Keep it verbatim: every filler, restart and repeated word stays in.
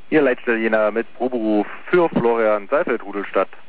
Ihr Leitstelle Jena mit Proberuf für Florian Seifeld, Rudelstadt.